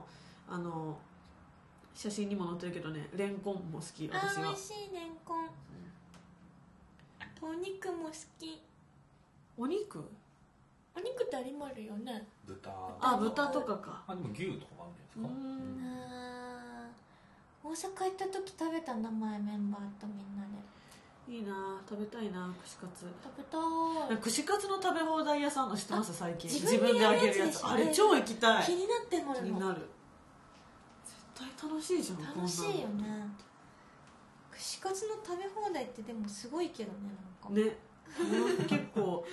Speaker 2: 写真にも載ってるけどね、レンコンも好き。私は
Speaker 1: 美味しいレンコン、あとお肉も好き。
Speaker 2: お肉
Speaker 1: ってありまるよね。
Speaker 2: 豚とかか。
Speaker 3: でも牛とかもあるんじゃないです
Speaker 1: か。大阪行った時食べた名前、メンバーとみんなで。
Speaker 2: いいな、食べたいな串カツ。
Speaker 1: 食べたい。
Speaker 2: 串カツの食べ放題屋さんの知ってます？最近
Speaker 1: 自分であげるやつ。
Speaker 2: あれ超行きたい。
Speaker 1: 気になってもらうの。
Speaker 2: 気になる。絶対楽しいじゃん。
Speaker 1: 楽しいよね。串カツの食べ放題ってでもすごいけどね、なんか
Speaker 2: ね。結構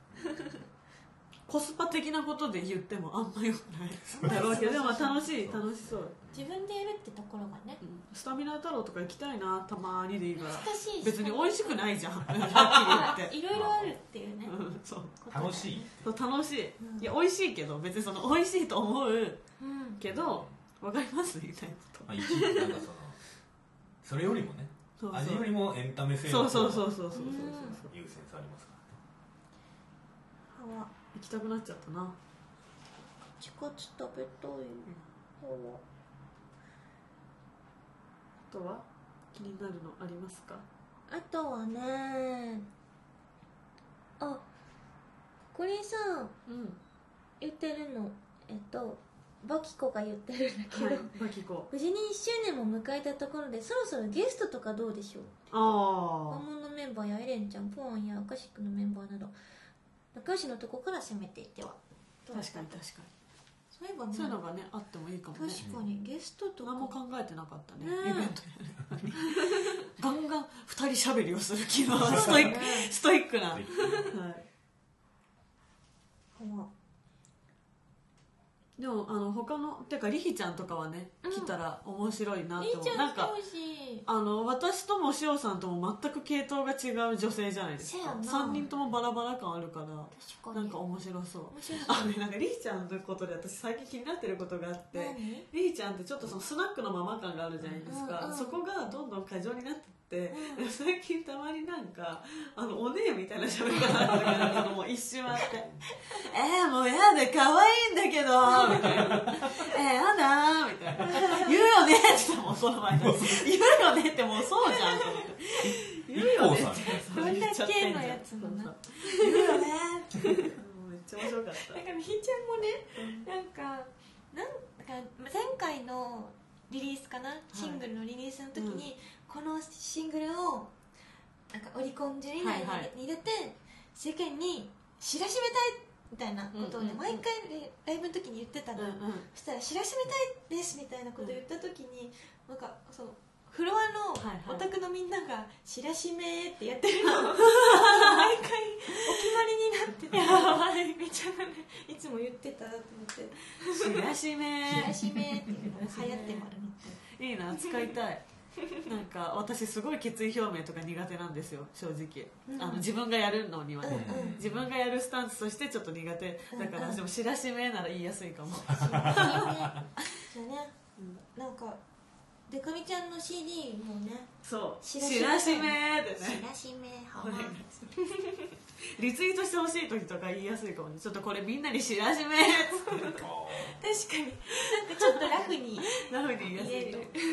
Speaker 2: コスパ的なことで言ってもあんまよくないだろうけど、でも楽しそう。
Speaker 1: 自分でやるってところがね、
Speaker 2: スタミナ太郎とか行きたいな、たまにでいいから。
Speaker 1: 難しい。
Speaker 2: 別に美味しくないじゃんはっきり言って。
Speaker 1: いろいろあるっていうね。
Speaker 2: そう
Speaker 3: 楽しい。
Speaker 2: 楽しい。いや美味しいけど、別にその美味しいと思うけど、わかりますみたいなこと。
Speaker 3: なんかそれよりもね、味よりもエンタメ性
Speaker 2: そう
Speaker 3: 優先さありますからね。
Speaker 2: 行きたくなっちゃったな。
Speaker 1: 串カツ食べたい。
Speaker 2: あとは気になるのありますか？
Speaker 1: あとはね、これさ、言ってるのバキコが言ってるんだけど、
Speaker 2: バキコ
Speaker 1: 無事に1周年も迎えたところで、そろそろゲストとかどうでしょう。訪問のメンバーやエレンちゃん、ポアンやアカシックのメンバーなど仲良しのとこから攻めていっては。
Speaker 2: 確かに
Speaker 1: そういえばね、
Speaker 2: そういうのがねあってもいいかもね。
Speaker 1: 確かにゲストとか
Speaker 2: 何も考えてなかったね。イベントやるのにガンガン2人喋りをする気のストイックな。でも他のてかリヒちゃんとかはね、来たら面白いなって思う。なんか私ともしおさんとも全く系統が違う女性じゃないですか。3人ともバラバラ感あるから、なんか面白そう。なんかリヒちゃんのことで私最近気になってることがあって、リヒちゃんってちょっとそのスナックのママ感があるじゃないですか。そこがどんどん過剰になって最近たまになんかお姉みたいな喋り方になるのも一瞬あってもうやだ可愛いんだけどみたいなやだみたいな言うよねって言ったらもうその前に言うよねってもうそうじゃんと思って言いるよね
Speaker 1: どんな系のやつもな、
Speaker 2: いるよねめっちゃ面白かった。
Speaker 1: なんかみーちゃんもね、なんか前回のリリースかな、シングルのリリースの時に、このシングルをなんかオリコンジュニアに入れて世間に知らしめたいみたいなことをね、毎回ライブの時に言ってたの、そしたら知らしめたいですみたいなことを言った時に、なんかそうフロアのオタクのみんなが知らしめってやってるの毎回お決まりになっててめっちゃね、いつも言ってたと思って
Speaker 2: 知らしめ
Speaker 1: っていうのが流行ってもあるのって
Speaker 2: いいな、使いたいなんか私すごい決意表明とか苦手なんですよ正直、自分がやるのにはね、自分がやるスタンスとしてちょっと苦手だから、でも知らしめなら言いやすいかも。
Speaker 1: そうね、なんかでかみちゃんの CD もね、
Speaker 2: そう知らしめでね、
Speaker 1: 知らしめ
Speaker 2: リツイートしてほしい時とか言いやすいかもね。ちょっとこれみんなに知らしめ
Speaker 1: 確かになんかちょっとラフに
Speaker 2: 言いやすいと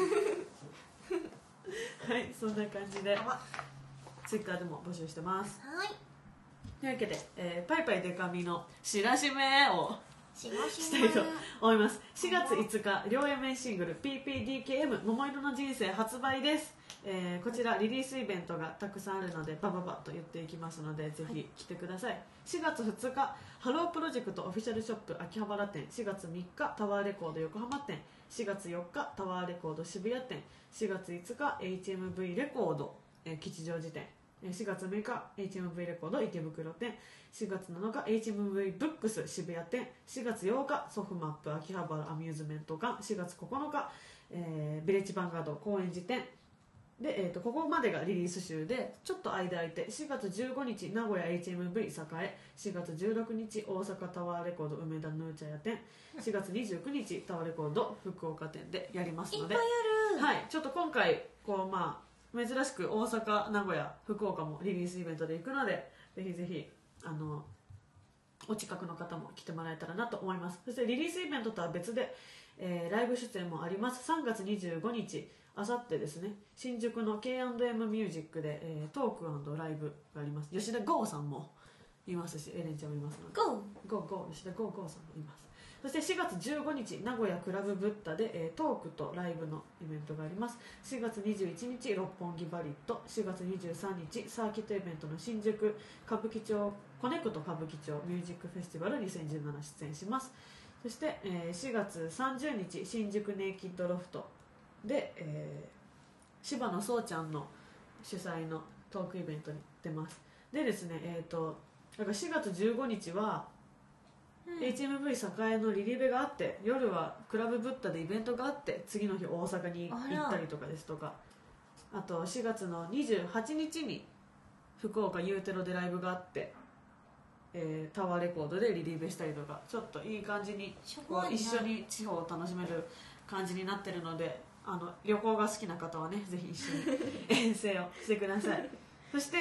Speaker 2: はい、そんな感じでツイッターでも募集してます。
Speaker 1: はい、
Speaker 2: というわけで、パイパイデカミの知らしめを
Speaker 1: した
Speaker 2: いと思います。4月5日両 A 面シングル PPDKM 桃色の人生発売です。こちらリリースイベントがたくさんあるのでバババッと言っていきますので、ぜひ来てください。4月2日ハロープロジェクトオフィシャルショップ秋葉原店、4月3日タワーレコード横浜店、4月4日タワーレコード渋谷店、4月5日 HMV レコード、吉祥寺店、4月6日 HMV レコード池袋店、4月7日 HMV ブックス渋谷店、4月8日ソフマップ秋葉原アミューズメント館、4月9日、ビレッジヴァンガード高円寺店で、ここまでがリリース週で、ちょっと間空いて4月15日名古屋 HMV 栄、4月16日大阪タワーレコード梅田ヌーチャヤ店、4月29日タワーレコード福岡店でやりますので、
Speaker 1: いっぱいある。
Speaker 2: はい、ちょっと今回こう、珍しく大阪名古屋福岡もリリースイベントで行くので、ぜひぜひお近くの方も来てもらえたらなと思います。そしてリリースイベントとは別で、ライブ出演もあります。3月25日あさってですね、新宿の K&M ミュージックで、トーク&ライブがあります。吉田剛さんもいますし、エレンちゃんもいますので、吉田剛さんもいます。そして4月15日名古屋クラブブッダで、トークとライブのイベントがあります。4月21日六本木バリット、4月23日サーキットイベントの新宿歌舞伎町コネクト歌舞伎町ミュージックフェスティバル2017出演します。そして、4月30日新宿ネイキッドロフトで、柴野そうちゃんの主催のトークイベントに出ます。でですね、だから4月15日は、HMV 栄のリリベがあって、夜はクラブブッダでイベントがあって、次の日大阪に行ったりとかですとか、あと4月の28日に福岡ユーテロでライブがあって、タワーレコードでリリベしたりとか、ちょっといい感じにこう一緒に地方を楽しめる感じになってるので、旅行が好きな方はね、ぜひ一緒に遠征をしてください。そして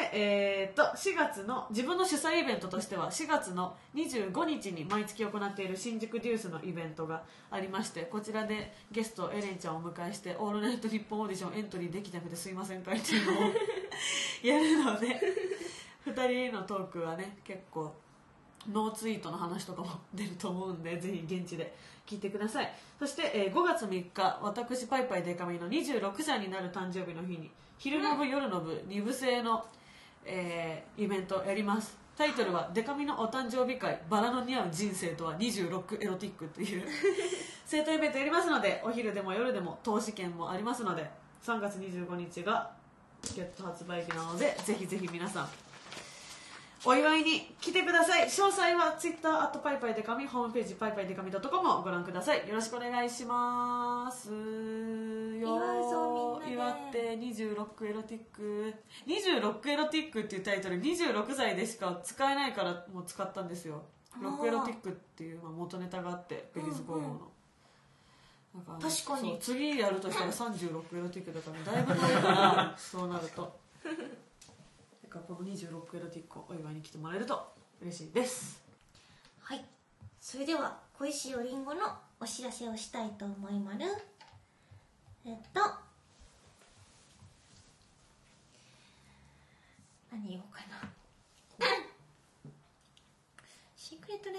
Speaker 2: 、4月の自分の主催イベントとしては4月の25日に毎月行っている新宿デュースのイベントがありまして、こちらでゲストエレンちゃんをお迎えしてオールナイトニッポンオーディションエントリーできなくてすいませんかっていうのをやるので2人のトークはね、結構ノーツイートの話とかも出ると思うんで、ぜひ現地で聞いてください。そして、5月3日私パイパイデカミの26歳になる誕生日の日に昼の部夜の部2部制の、イベントやります。タイトルはデカミのお誕生日会バラの似合う人生とは26エロティックっていう生徒イベントやりますので、お昼でも夜でも投資券もありますので、3月25日がチケット発売日なので、ぜひぜひ皆さんお祝いに来てください。詳細は Twitter パイパイデカミ、ホームページパイパイデカミ.com をご覧ください。よろしくお願いしますよ。祝って26エロティック26エロティックっていうタイトル26歳でしか使えないからもう使ったんですよ。6エロティックっていう元ネタがあって、ベリーズ工房の、
Speaker 1: 確かに
Speaker 2: 次やるとしたら36エロティックだからだいぶ遠いからそうなるとこの26エロティックをお祝いに来てもらえると嬉しいです。
Speaker 1: はい、それでは小石おりんごのお知らせをしたいと思います。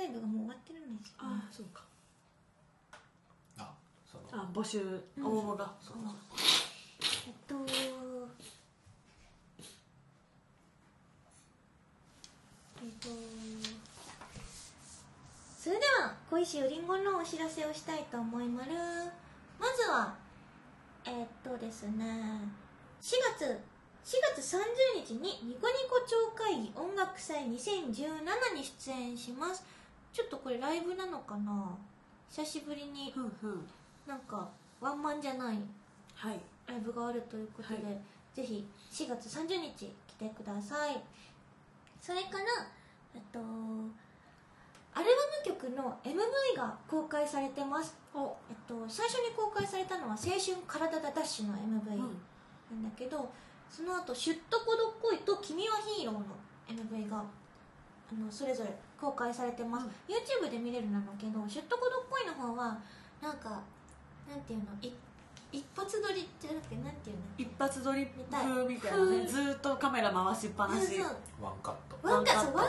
Speaker 1: イブがもう終わってるんですよ、ね、
Speaker 2: あ、そうか。
Speaker 3: 募集、
Speaker 2: 応募が、
Speaker 1: それでは小石よりんごのお知らせをしたいと思います。まずはですね、4月30日にニコニコ超会議音楽祭2017に出演します。ちょっとこれライブなのかな、久しぶりになんかワンマンじゃないライブがあるということで、はい、ぜひ4月30日来てください。それからアルバム曲の MV が公開されてます。最初に公開されたのは青春体ダッシュの MV なんだけど、その後シュッとこどっこいと君はヒーローの MV がそれぞれ公開されてます、YouTube で見れるんだけど、シュッとこどっこいの方はなんかなんていうの、一発撮りじゃなくてなんていうの、
Speaker 2: 一発撮り風みたいなね、ずっとカメラ回しっぱなし、
Speaker 3: ワンカット
Speaker 1: 風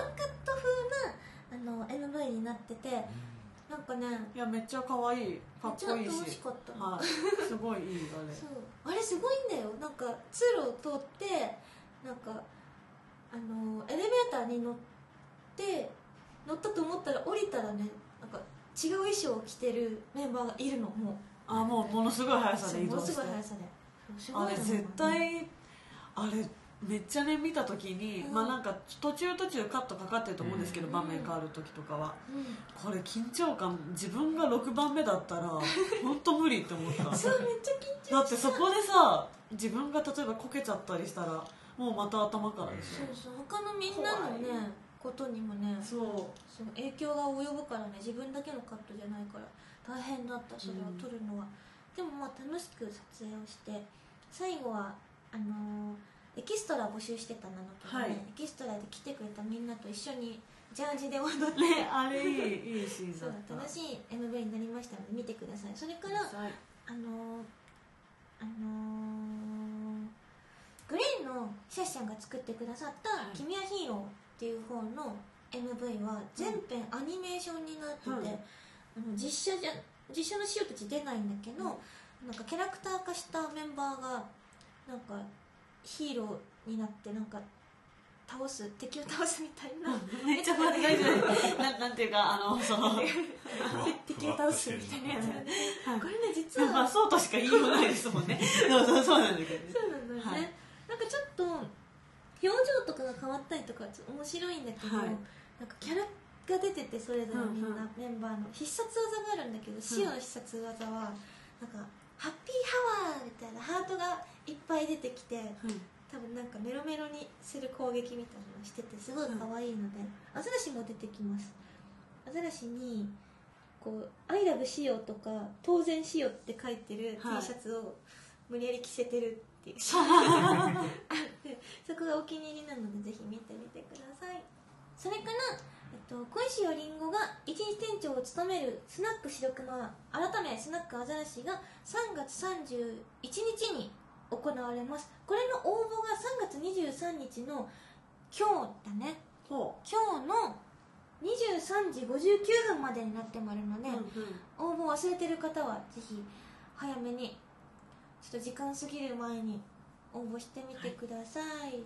Speaker 1: なMV になってて、なんかね、
Speaker 2: いやめっちゃ可愛い、かっこいいし、
Speaker 1: めっちゃ楽しかった、
Speaker 2: はい、すごいいいあれ
Speaker 1: そうあれすごいんだよ。なんか通路を通ってなんかエレベーターに乗ったと思ったら降りたらね、なんか違う衣装を着てるメンバーがいるの。も
Speaker 2: うものすごい速さで移動して、
Speaker 1: ものすごい速さで、
Speaker 2: あれ絶対あれめっちゃね見た時に、まあなんか途中カットかかってると思うんですけど、場面変わる時とかは、これ緊張感、自分が6番目だったら本当無理って思った
Speaker 1: そう、めっちゃ緊張した。
Speaker 2: だってそこでさ、自分が例えばこけちゃったりしたらもうまた頭からでしょ。
Speaker 1: そう他のみんなのねことにもね、そう影響が及ぶからね、自分だけのカットじゃないから大変だった、それを撮るのは、でもまあ楽しく撮影をして、最後はエキストラ募集してたんだけどね、エキストラで来てくれたみんなと一緒にジャージで踊って、
Speaker 2: ね、あれいいシーンだった。
Speaker 1: 楽しい MV になりましたので見てください。それからグレーンのシャッシャンが作ってくださった「君はヒーロー」っていう方の MV は全編アニメーションになってて、実写のシオたち出ないんだけど、なんかキャラクター化したメンバーがなんかヒーローになってなんか敵を倒すみたいな
Speaker 2: めっちゃ大丈夫なんていうか
Speaker 1: 敵を倒すみたいなやつ、これね実は、
Speaker 2: まあそうとしか言いようないですもんねそうなんだけど、
Speaker 1: そうなんだよね、なんかちょっと表情とかが変わったりとか面白いんだけど、なんかキャラが出てて、それぞれみんなメンバーの必殺技があるんだけど、シオの必殺技はなんかハッピーハワーみたいなハートがいっぱい出てきて、多分なんかメロメロにする攻撃みたいなのをしててすごい可愛いので、アザラシも出てきます。アザラシにこう「I love シオ」とか「当然シオ」って書いてる T シャツを無理やり着せてるっていうそこがお気に入りなのでぜひ見てみてください。それから小石よりんごが一日店長を務めるスナック白熊改めスナックアザラシが3月31日に行われます。これの応募が3月23日の今日だね。今日の23時59分までになってもあるので、応募忘れてる方はぜひ早めにちょっと時間過ぎる前に応募してみてください。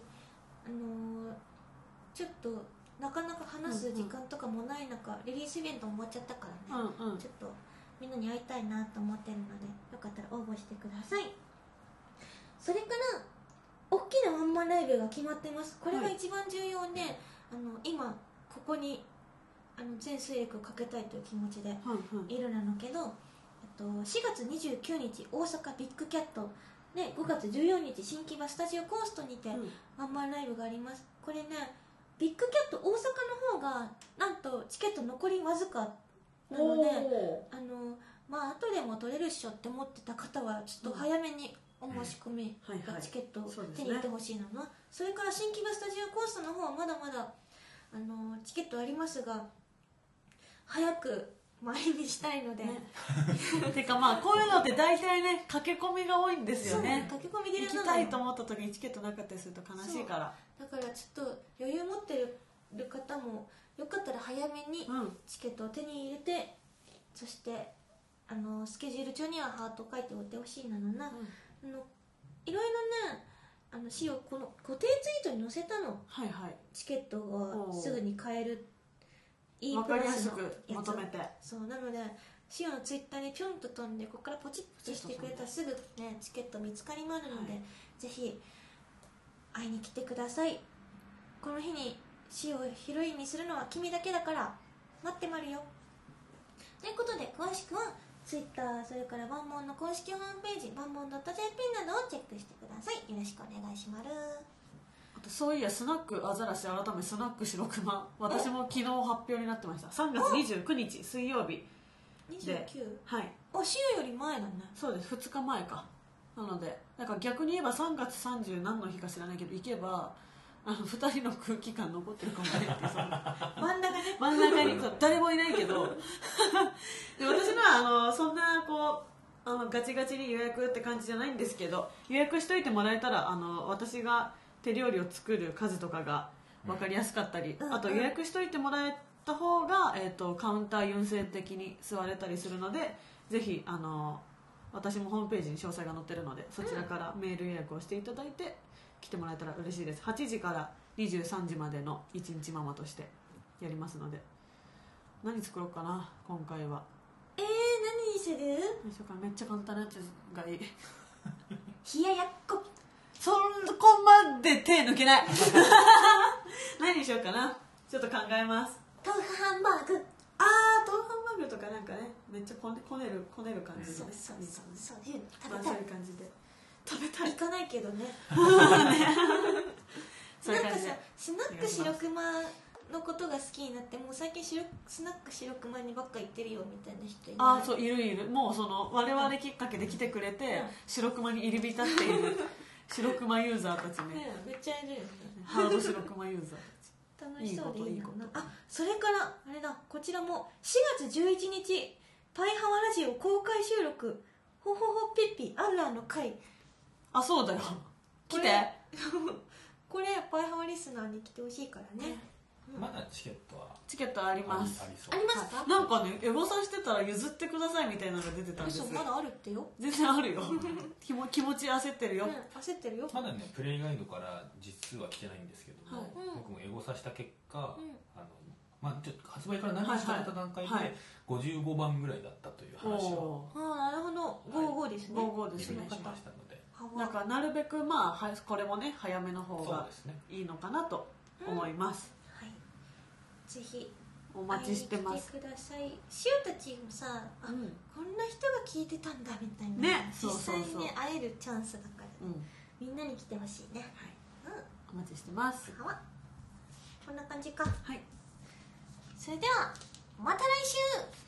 Speaker 1: ちょっとなかなか話す時間とかもない中、リリースイベントも終わっちゃったからね、ちょっとみんなに会いたいなと思ってるので、よかったら応募してください。それから大きなワンマンライブが決まってます。これが一番重要で、今ここに全勢力をかけたいという気持ちでいるんだけど、4月29日大阪ビッグキャットで、5月14日新木場スタジオコーストにてワンマンライブがあります。これね、ビッグキャット大阪の方がなんとチケット残りわずかなので、まあ後でも取れるっしょって思ってた方はちょっと早めにお申し込みチケットを手に入れてほしいのな。それから新木場スタジオコーストの方はまだまだチケットありますが、早く前にしたいので、
Speaker 2: てかまあこういうのって大体ね駆け込みが多いんですよね。
Speaker 1: 駆け込みで
Speaker 2: 行きたいと思った時にチケットなかったりすると悲しいから、
Speaker 1: だからちょっと余裕持ってるる方もよかったら早めにチケットを手に入れて、そしてスケジュール帳にはハート書いておいてほしいなのな、いろいろねシオこの固定ツイートに載せたの、
Speaker 2: はいはい、
Speaker 1: チケットがすぐに買える
Speaker 2: 分かりやすくまとめて、
Speaker 1: そうなのでシオのツイッターにピョンと飛んでここからポチッポチしてくれたらすぐねチケット見つかりまるので、はい、ぜひ会いに来てください。この日にシオをヒロインにするのは君だけだから待ってまるよ。ということで詳しくはツイッター、それからバンボンの公式ホームページバンボン .jp などをチェックしてください。よろしくお願いします。
Speaker 2: あとそういやスナックアザラシ改めスナック白熊、私も昨日発表になってました。3月29日水曜日で、
Speaker 1: はい、シオより前だね。
Speaker 2: そうです、2日前か。なのでなんか逆に言えば3月30何の日か知らないけど行けば2人の空気感残ってるかもねってそ真ん中にそう誰もいないけどで私のはそんなこうガチガチに予約って感じじゃないんですけど、予約しといてもらえたら私が手料理を作る数とかが分かりやすかったり、あと予約しといてもらえた方が、カウンター優先的に座れたりするので、ぜひ私もホームページに詳細が載ってるのでそちらからメール予約をしていただいて来てもらえたら嬉しいです。8時から23時までの1日ママとしてやりますので、何作ろうかな今回は。
Speaker 1: 何にする？
Speaker 2: めっちゃ簡単なやつがいい。
Speaker 1: 冷ややっこ。
Speaker 2: そこまで手抜けない何にしようかな、ちょっと考えます。
Speaker 1: 豆腐ハンバーグ。
Speaker 2: 豆腐ハンバーグとかなんかね、めっちゃこねる感じで、
Speaker 1: そういう
Speaker 2: 感じで食べたい。
Speaker 1: 行かないけどね
Speaker 2: そういう感じで。
Speaker 1: なんかさ、スナック白熊のことが好きになってもう最近スナック白熊にばっか行ってるよみたいな人いない？
Speaker 2: そう、いる。もう我々きっかけで来てくれて、白熊に入り浸っている白熊ユーザーたちね
Speaker 1: めっちゃいるよね。
Speaker 2: ハード白熊ユーザーたち
Speaker 1: 楽しそうでいいな。それからあれだ、こちらも4月11日パイハワラジオ公開収録ほほほピッピアンラーの会。
Speaker 2: そうだよ、来て
Speaker 1: これパイハワリスナーに来てほしいからね。
Speaker 3: まだチケット
Speaker 2: あります。
Speaker 1: ありますか？
Speaker 2: なんかね、エゴサしてたら譲ってくださいみたいなのが出てたんですよ。
Speaker 1: まだあるってよ。
Speaker 2: 全然あるよ気持ち焦ってるよ、
Speaker 1: 焦ってるよ。
Speaker 3: まだねプレイガイドから実数は来てないんですけども、僕もエゴサした結果、ちょっと発売から何日か経った段階で55番ぐらいだったという話を、
Speaker 1: なるほど、55ですね。
Speaker 2: 55ですね。
Speaker 3: しましたので、
Speaker 2: なんかなるべくこれもね早めの方がいいのかなと思います。
Speaker 1: ぜひ
Speaker 2: お待ちしてます。
Speaker 1: 来てください。シオたちもさ、こんな人が聞いてたんだみたいな
Speaker 2: ね、
Speaker 1: 実際にね会えるチャンスだから、みんなに来てほしいね。
Speaker 2: お待ちしてます。
Speaker 1: こんな感じか。
Speaker 2: はい。
Speaker 1: それではまた来週。